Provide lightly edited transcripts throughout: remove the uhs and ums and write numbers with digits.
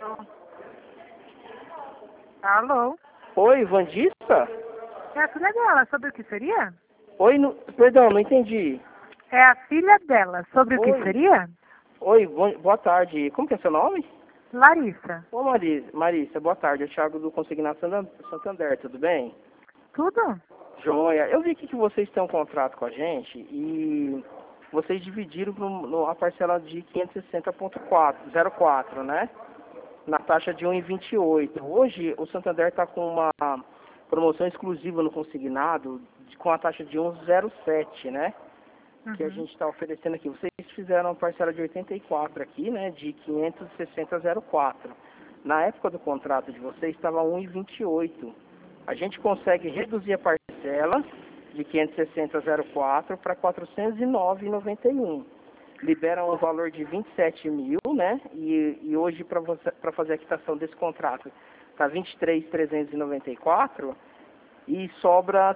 Alô? Oi, Vandista? É a filha dela, sobre o que seria? Oi, perdão, não entendi. É a filha dela, sobre o que Oi. seria? Oi, boa tarde. Como que é seu nome? Larissa. Ô, Marissa, boa tarde. É o Thiago do Consignado Santander, tudo bem? Tudo? Joia. Eu vi aqui que vocês têm um contrato com a gente e vocês dividiram a parcela de 560,04, né? Na taxa de 1,28. Hoje o Santander está com uma promoção exclusiva no consignado com a taxa de 1,07, né? Que a gente está oferecendo aqui. Vocês fizeram uma parcela de 84 aqui, né? De 560,04. Na época do contrato de vocês estava 1,28. A gente consegue reduzir a parcela de 560,04 para 409,91. Libera um valor de 27 mil, né? E hoje, para fazer a quitação desse contrato, está 23.394 e sobra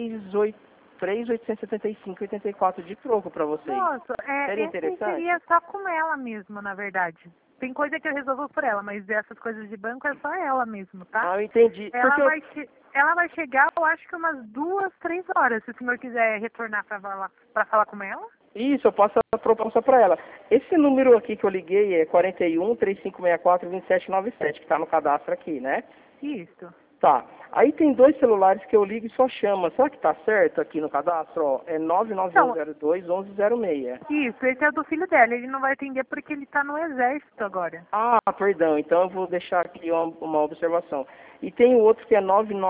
3.875,84 de troco para vocês. Nossa, Seria esse interessante? seria só com ela mesmo, na verdade. Tem coisa que eu resolvo por ela, mas essas coisas de banco é só ela mesmo, tá? Ah, eu entendi. Ela vai chegar, eu acho que umas 2, 3 horas, se o senhor quiser retornar para falar com ela. Isso, eu passo a proposta para ela. Esse número aqui que eu liguei é 41-3564-2797, que está no cadastro aqui, né? Isso. Tá. Aí tem dois celulares que eu ligo e só chama. Será que tá certo aqui no cadastro? Ó, é 99102-1106. Isso, esse é o do filho dela. Ele não vai atender porque ele tá no exército agora. Ah, perdão. Então eu vou deixar aqui uma observação. E tem o outro que é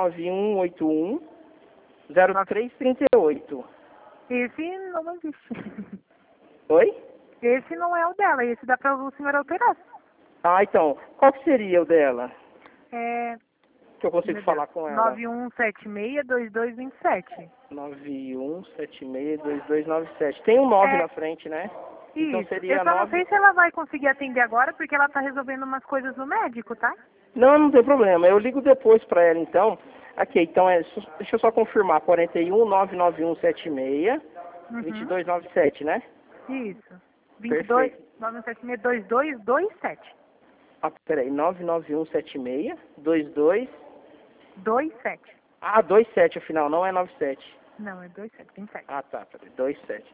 99181-0338. Esse não existe. Oi? Esse não é o dela, esse dá para o senhor alterar. Ah, então. Qual que seria o dela? É... Que eu consigo falar com ela? 9176-2227. 9176-2297. Tem um 9 na frente, né? Isso. Então seria Eu só não sei se ela vai conseguir atender agora, porque ela tá resolvendo umas coisas no médico, tá? Não tem problema. Eu ligo depois para ela, então. Aqui, então, deixa eu só confirmar. 41-99176-2297, né? Isso. 22, Perfeito. 9176-2227. Ah, peraí. 99176-22... 27. Ah, 27 afinal, não é 97. Não, é 27, 27. Ah, tá. Peraí. 27.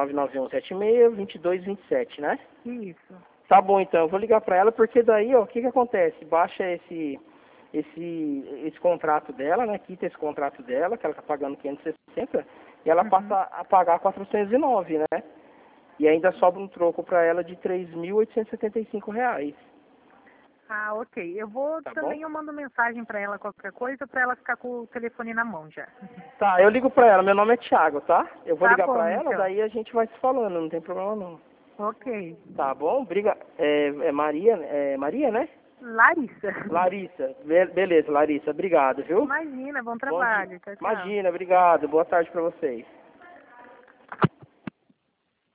99176-2227, né? Isso. Tá bom, então. Eu vou ligar para ela, porque daí, ó, o que acontece? Baixa esse contrato dela, né? Quita esse contrato dela, que ela tá pagando 560, e ela passa a pagar 409, né? E ainda sobra um troco para ela de R$3.875. Ah, ok. Eu vou também, eu mando mensagem para ela, qualquer coisa, para ela ficar com o telefone na mão já. Tá, eu ligo para ela. Meu nome é Thiago, tá? Eu vou ligar para ela, então. daí a gente vai se falando, não tem problema não. Ok. Tá bom? É Maria, Maria, né? Larissa. Larissa. Beleza, Larissa. Obrigado, viu? Imagina, bom trabalho. Tchau, tchau. Imagina, obrigado. Boa tarde para vocês.